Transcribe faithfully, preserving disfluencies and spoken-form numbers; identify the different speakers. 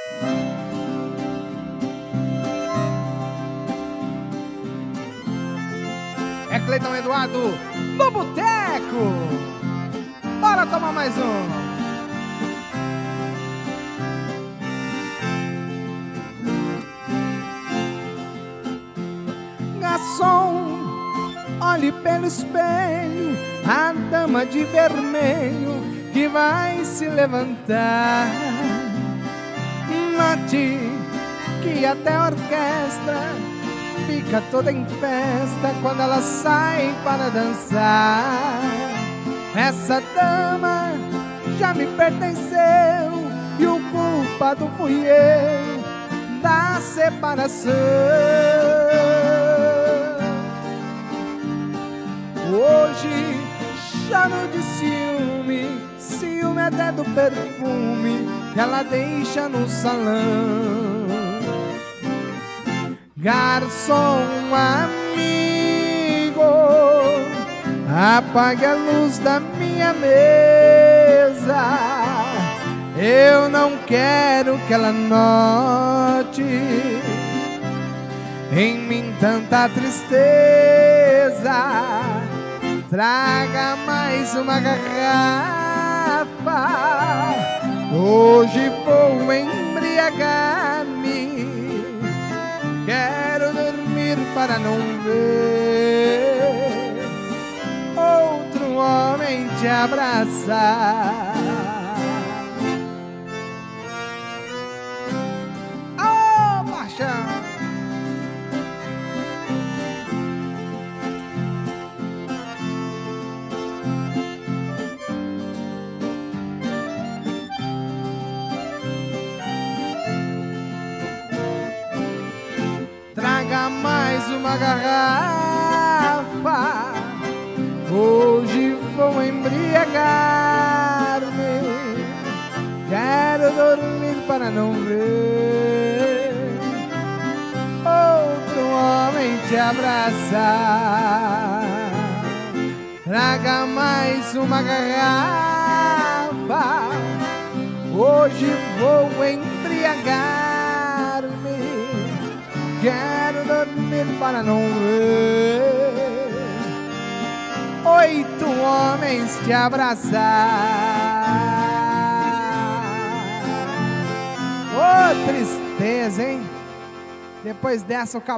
Speaker 1: É Cleiton Eduardo no Boteco. Bora tomar mais um. Garçom, olhe pelo espelho a dama de vermelho que vai se levantar. Note que até a orquestra fica toda em festa quando ela sai para dançar. Essa dama já me pertenceu e o culpado fui eu da separação. Hoje choro de ciúme, ciúme até do perfume que ela deixa no salão. Garçom amigo, apague a luz da minha mesa. Eu não quero que ela note em mim tanta tristeza. Traga mais uma garrafa. Hoje vou embriagar-me. Quero dormir para não ver outro homem te abraçar. Oh, paixão! Traga mais uma garrafa. Hoje vou embriagar-me. Quero dormir para não ver outro homem te abraçar. Traga mais uma garrafa. Hoje vou embriagar-me. Quero dormir para não ver oito homens te abraçar. Ô, oh, tristeza, hein? Depois dessa o